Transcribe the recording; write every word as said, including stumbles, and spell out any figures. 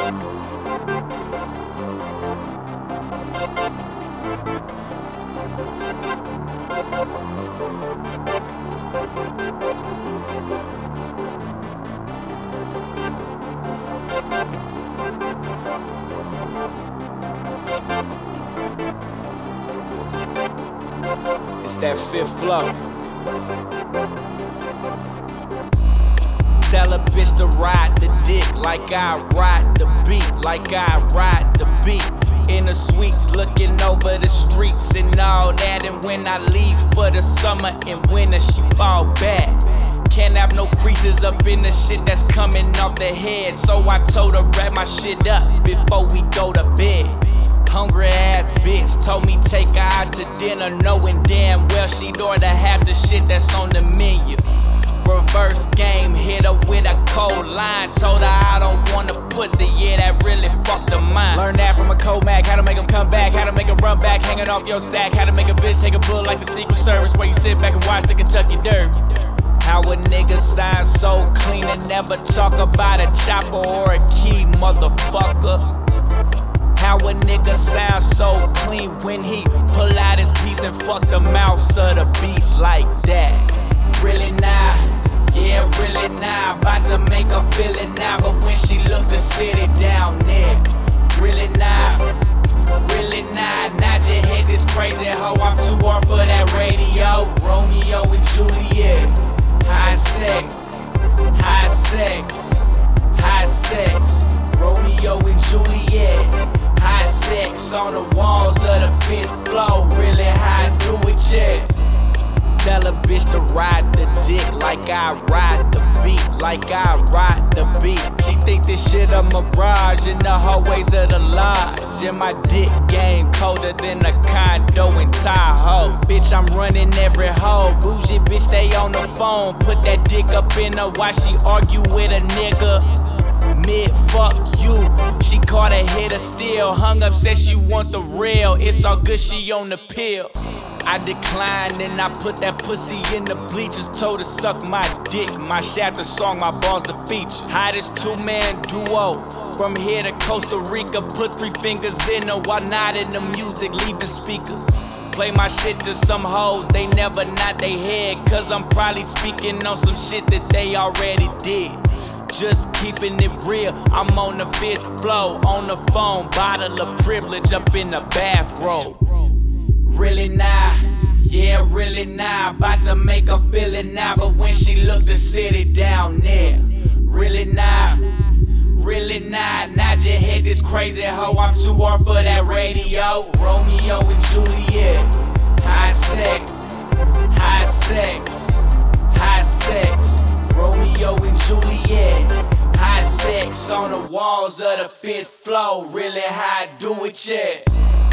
It's that fifth flow. Tell a bitch to ride the dick like I ride the beat, like I ride the beat. In the suites, looking over the streets and all that. And when I leave for the summer and winter, she fall back. Can't have no creases up in the shit that's coming off the head. So I told her wrap my shit up before we go to bed. Hungry ass bitch told me take her out to dinner, knowing damn well she'd order half the shit that's on the menu. Reverse game, hit her with a cold line. Told her I don't want a pussy, yeah, that really fucked her mind. Learn that from a Comac, how to make them come back, how to make them run back, hanging off your sack, how to make a bitch take a bull like the Secret Service, where you sit back and watch the Kentucky Derby. How a nigga sign so clean and never talk about a chopper or a key, motherfucker. How a nigga sound so clean when he pull out his piece and fuck the mouths of the beast like that. Really nah, yeah, really nah. About to make her feel it now, but when she look to sit it down there. Really nah, really nah. Nod your head, this crazy hoe. I'm too hard for that radio. Romeo and Juliet. High sex, high sex, high sex. Romeo and Juliet. High sex on the walls of the fifth floor. Really high, do it, yeah. Tell a bitch to ride the dick like I ride the beat, like I ride the beat. She think this shit a mirage in the hallways of the lodge. And my dick game colder than a condo in Tahoe. Bitch, I'm running every hoe. Bougie bitch, stay on the phone. Put that dick up in her while she argue with a nigga. Mid, fuck you. She caught a hitter still. Hung up, said she want the real. It's all good, she on the pill. I declined and I put that pussy in the bleachers. Told her suck my dick, my shaft a song, my balls the feature. Hottest two-man duo, from here to Costa Rica. Put three fingers in her while nodding the music, leaving speakers. Play my shit to some hoes, they never nod they head. Cause I'm probably speaking on some shit that they already did. Just keeping it real, I'm on the fifth floor. On the phone, bottle of privilege up in the bathrobe. Really nah, yeah, really nah. About to make her feel it now, but when she look to sit it down there. Really nah, really nah. Nod your head, this crazy hoe. I'm too hard for that radio. Romeo and Juliet. High sex, high sex, high sex. Romeo and Juliet. High sex on the walls of the fifth floor. Really high, do it, yeah.